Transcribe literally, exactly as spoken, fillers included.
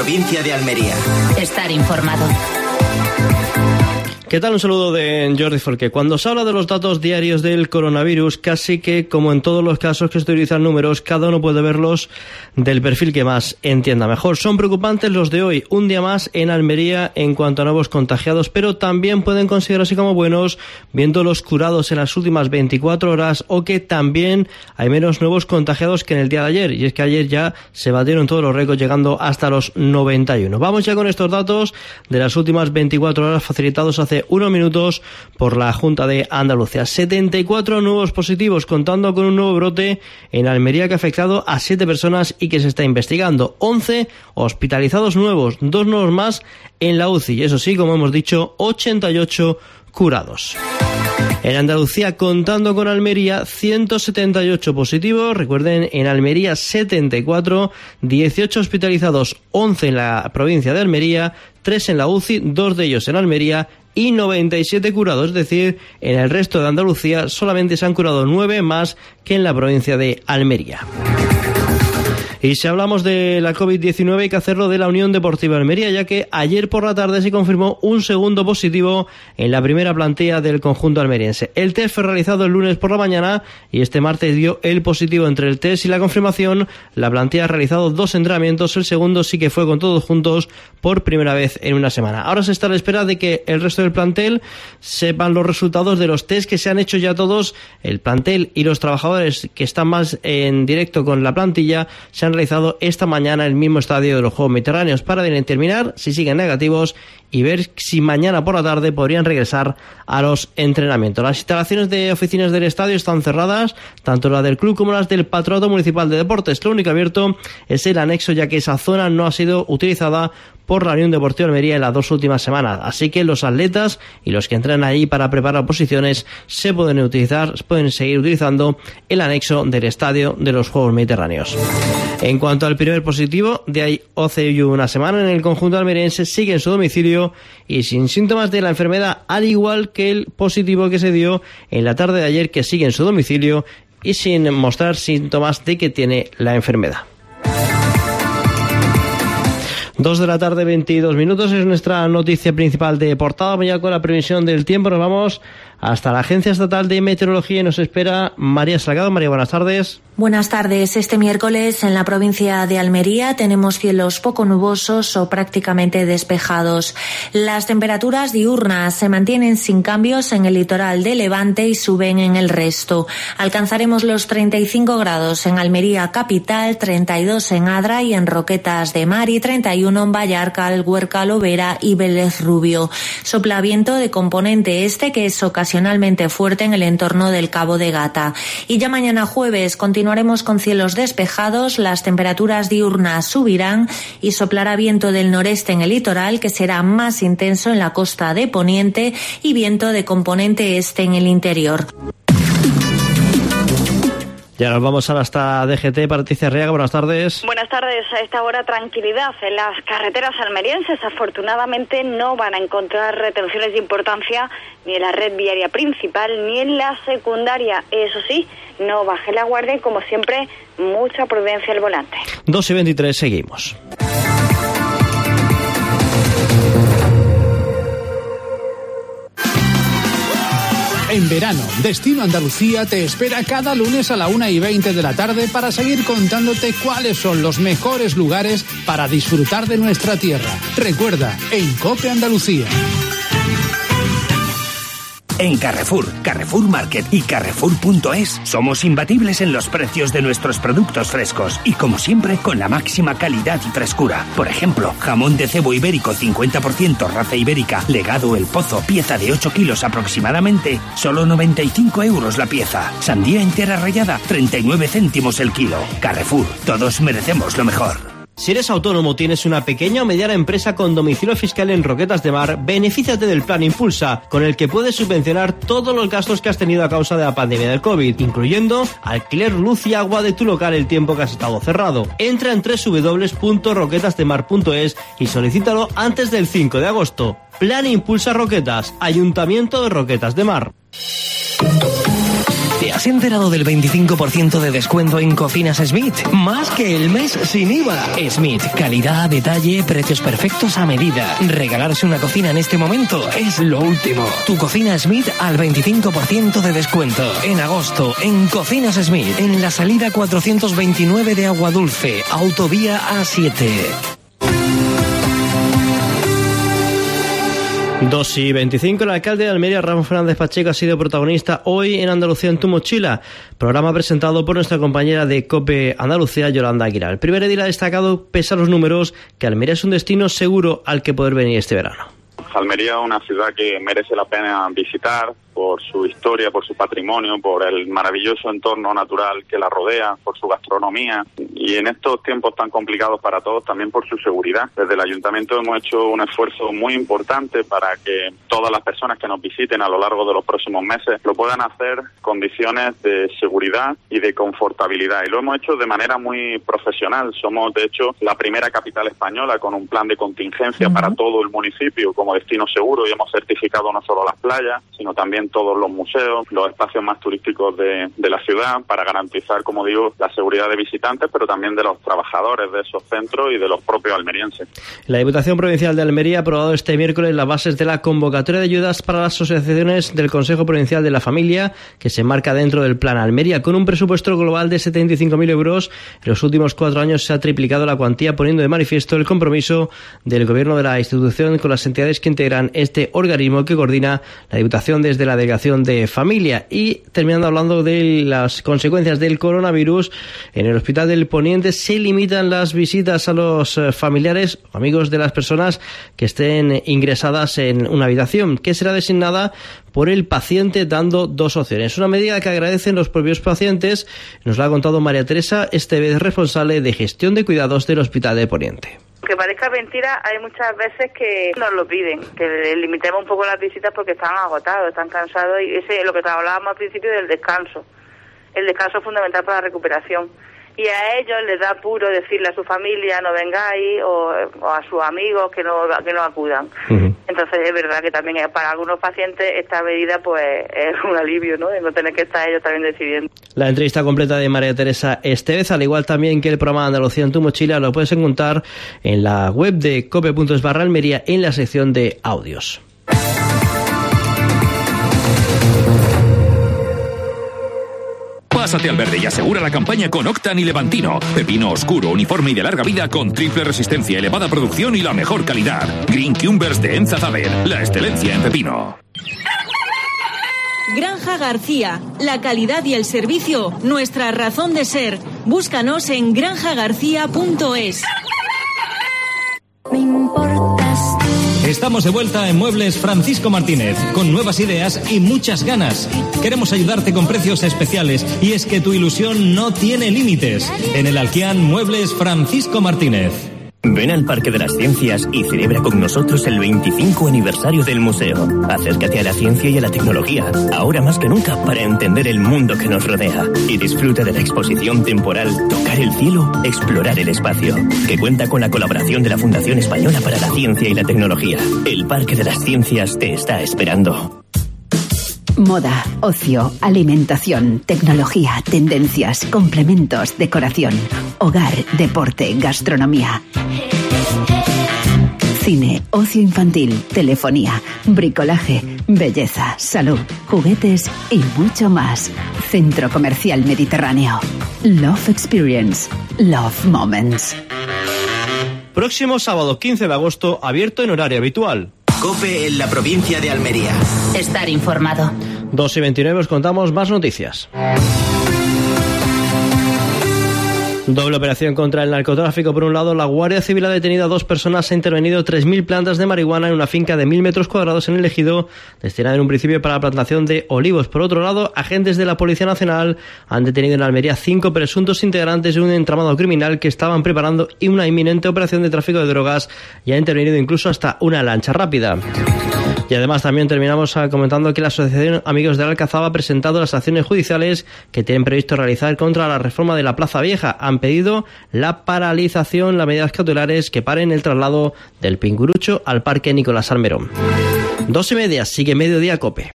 provincia de Almería. Estar informado. ¿Qué tal? Un saludo de Jordi Folque. Cuando se habla de los datos diarios del coronavirus, casi que, como en todos los casos que se utilizan números, cada uno puede verlos del perfil que más entienda mejor. Son preocupantes los de hoy, un día más en Almería en cuanto a nuevos contagiados, pero también pueden considerarse como buenos viendo los curados en las últimas veinticuatro horas, o que también hay menos nuevos contagiados que en el día de ayer, y es que ayer ya se batieron todos los récords llegando hasta los noventa y uno. Vamos ya con estos datos de las últimas veinticuatro horas facilitados hace unos minutos por la Junta de Andalucía. setenta y cuatro nuevos positivos, contando con un nuevo brote en Almería que ha afectado a siete personas y que se está investigando. once hospitalizados nuevos, dos nuevos más en la U C I y eso sí, como hemos dicho, ochenta y ocho curados. En Andalucía, contando con Almería, ciento setenta y ocho positivos. Recuerden, en Almería setenta y cuatro, dieciocho hospitalizados, once en la provincia de Almería, tres en la U C I, dos de ellos en Almería y noventa y siete curados, es decir, en el resto de Andalucía solamente se han curado nueve más que en la provincia de Almería. Y si hablamos de la COVID diecinueve hay que hacerlo de la Unión Deportiva Almería, ya que ayer por la tarde se confirmó un segundo positivo en la primera plantilla del conjunto almeriense. El test fue realizado el lunes por la mañana y este martes dio el positivo. Entre el test y la confirmación, la plantilla ha realizado dos entrenamientos, el segundo sí que fue con todos juntos por primera vez en una semana. Ahora se está a la espera de que el resto del plantel sepan los resultados de los test que se han hecho ya todos. El plantel y los trabajadores que están más en directo con la plantilla se han realizado esta mañana en el mismo estadio de los Juegos Mediterráneos para determinar si siguen negativos y ver si mañana por la tarde podrían regresar a los entrenamientos. Las instalaciones de oficinas del estadio están cerradas, tanto las del club como las del Patronato Municipal de Deportes. Lo único abierto es el anexo, ya que esa zona no ha sido utilizada por la Unión Deportiva Almería en las dos últimas semanas. Así que los atletas y los que entrenan ahí para preparar posiciones se pueden utilizar, pueden seguir utilizando el anexo del estadio de los Juegos Mediterráneos. En cuanto al primer positivo, de ahí hace una semana en el conjunto almeriense, sigue en su domicilio y sin síntomas de la enfermedad, al igual que el positivo que se dio en la tarde de ayer, que sigue en su domicilio y sin mostrar síntomas de que tiene la enfermedad. Dos de la tarde, veintidós minutos, es nuestra noticia principal de portada. Vamos ya con la previsión del tiempo. Nos vamos hasta la Agencia Estatal de Meteorología y nos espera María Salgado. María, buenas tardes. Buenas tardes. Este miércoles en la provincia de Almería tenemos cielos poco nubosos o prácticamente despejados. Las temperaturas diurnas se mantienen sin cambios en el litoral de Levante y suben en el resto. Alcanzaremos los treinta y cinco grados en Almería capital, treinta y dos en Adra y en Roquetas de Mar y treinta y uno en Vallarca, Algüerca, Lovera y Vélez Rubio. Sopla viento de componente este que es ocasionalmente fuerte en el entorno del Cabo de Gata. Y ya mañana jueves continuaremos con cielos despejados, las temperaturas diurnas subirán y soplará viento del noreste en el litoral, que será más intenso en la costa de Poniente, y viento de componente este en el interior. Ya nos vamos ahora hasta D G T. Patricia Arriaga, buenas tardes. Buenas tardes. A esta hora, tranquilidad en las carreteras almerienses. Afortunadamente no van a encontrar retenciones de importancia ni en la red viaria principal ni en la secundaria. Eso sí, no baje la guardia y, como siempre, mucha prudencia al volante. dos y veintitrés, seguimos. En verano, Destino Andalucía te espera cada lunes a la una y veinte de la tarde para seguir contándote cuáles son los mejores lugares para disfrutar de nuestra tierra. Recuerda, en COPE Andalucía. En Carrefour, Carrefour Market y Carrefour punto es somos imbatibles en los precios de nuestros productos frescos y, como siempre, con la máxima calidad y frescura. Por ejemplo, jamón de cebo ibérico cincuenta por ciento raza ibérica, Legado El Pozo, pieza de ocho kilos aproximadamente, solo noventa y cinco euros la pieza. Sandía entera rallada, treinta y nueve céntimos el kilo. Carrefour, todos merecemos lo mejor. Si eres autónomo, tienes una pequeña o mediana empresa con domicilio fiscal en Roquetas de Mar, benefíciate del Plan Impulsa, con el que puedes subvencionar todos los gastos que has tenido a causa de la pandemia del COVID, incluyendo alquiler, luz y agua de tu local el tiempo que has estado cerrado. Entra en doble u doble u doble u punto roquetas de mar punto es y solicítalo antes del cinco de agosto. Plan Impulsa Roquetas, Ayuntamiento de Roquetas de Mar. ¿Te has enterado del veinticinco por ciento de descuento en Cocinas Smith? Más que el mes sin I V A. Smith, calidad, detalle, precios perfectos a medida. Regalarse una cocina en este momento es lo último. Tu Cocina Smith al veinticinco por ciento de descuento. En agosto, en Cocinas Smith, en la salida cuatrocientos veintinueve de Agua Dulce, autovía A siete. dos y veinticinco, el alcalde de Almería, Ramón Fernández Pacheco, ha sido protagonista hoy en Andalucía en tu mochila, programa presentado por nuestra compañera de COPE Andalucía, Yolanda Aguilar. El primer edil ha destacado, pese a los números, que Almería es un destino seguro al que poder venir este verano. Almería es una ciudad que merece la pena visitar por su historia, por su patrimonio, por el maravilloso entorno natural que la rodea, por su gastronomía y en estos tiempos tan complicados para todos también por su seguridad. Desde el Ayuntamiento hemos hecho un esfuerzo muy importante para que todas las personas que nos visiten a lo largo de los próximos meses lo puedan hacer en condiciones de seguridad y de confortabilidad, y lo hemos hecho de manera muy profesional. Somos de hecho la primera capital española con un plan de contingencia uh-huh. para todo el municipio como destino seguro, y hemos certificado no solo las playas sino también todos los museos, los espacios más turísticos de, de la ciudad, para garantizar, como digo, la seguridad de visitantes, pero también de los trabajadores de esos centros y de los propios almerienses. La Diputación Provincial de Almería ha aprobado este miércoles las bases de la convocatoria de ayudas para las asociaciones del Consejo Provincial de la Familia, que se enmarca dentro del Plan Almería, con un presupuesto global de setenta y cinco mil euros. En los últimos cuatro años se ha triplicado la cuantía, poniendo de manifiesto el compromiso del Gobierno de la institución con las entidades que integran este organismo que coordina la Diputación desde la Delegación de Familia. Y terminando hablando de las consecuencias del coronavirus, en el Hospital del Poniente se limitan las visitas a los familiares o amigos de las personas que estén ingresadas en una habitación, que será designada por el paciente, dando dos opciones. Una medida que agradecen los propios pacientes. Nos lo ha contado María Teresa Estevez, responsable de gestión de cuidados del Hospital del Poniente. Que parezca mentira, hay muchas veces que nos lo piden, que limitemos un poco las visitas porque están agotados, están cansados, y ese es lo que hablábamos al principio del descanso. El descanso es fundamental para la recuperación. Y a ellos les da apuro decirle a su familia no vengáis, o, o a sus amigos que no que no acudan. Uh-huh. Entonces es verdad que también para algunos pacientes esta medida pues es un alivio, ¿no? De no tener que estar ellos también decidiendo. La entrevista completa de María Teresa Estevez, al igual también que el programa Andalucía en tu mochila, lo puedes encontrar en la web de cope punto es barra Almería en la sección de audios. Pásate al verde y asegura la campaña con Octan y Levantino. Pepino oscuro, uniforme y de larga vida con triple resistencia, elevada producción y la mejor calidad. Green Cumbers de Enza Zaber, la excelencia en pepino. Granja García, la calidad y el servicio, nuestra razón de ser. Búscanos en granja garcía punto es. Me importas. Estamos de vuelta en Muebles Francisco Martínez, con nuevas ideas y muchas ganas. Queremos ayudarte con precios especiales, y es que tu ilusión no tiene límites. En el Alquian Muebles Francisco Martínez. Ven al Parque de las Ciencias y celebra con nosotros el veinticinco aniversario del museo. Acércate a la ciencia y a la tecnología, ahora más que nunca, para entender el mundo que nos rodea. Y disfruta de la exposición temporal Tocar el cielo, explorar el espacio, que cuenta con la colaboración de la Fundación Española para la Ciencia y la Tecnología. El Parque de las Ciencias te está esperando. Moda, ocio, alimentación, tecnología, tendencias, complementos, decoración, hogar, deporte, gastronomía, cine, ocio infantil, telefonía, bricolaje, belleza, salud, juguetes y mucho más. Centro Comercial Mediterráneo. Love Experience. Love Moments. Próximo sábado quince de agosto, abierto en horario habitual. COPE en la provincia de Almería. Estar informado. dos y veintinueve, os contamos más noticias. Doble operación contra el narcotráfico. Por un lado, la Guardia Civil ha detenido a dos personas, ha intervenido tres mil plantas de marihuana en una finca de mil metros cuadrados en el Ejido, destinada en un principio para la plantación de olivos. Por otro lado, agentes de la Policía Nacional han detenido en Almería cinco presuntos integrantes de un entramado criminal que estaban preparando una inminente operación de tráfico de drogas, y ha intervenido incluso hasta una lancha rápida. Y además también terminamos comentando que la Asociación Amigos del Alcazaba ha presentado las acciones judiciales que tienen previsto realizar contra la reforma de la Plaza Vieja. Han pedido la paralización, las medidas cautelares que paren el traslado del Pingurucho al Parque Nicolás Salmerón. Dos y media, sigue Mediodía COPE.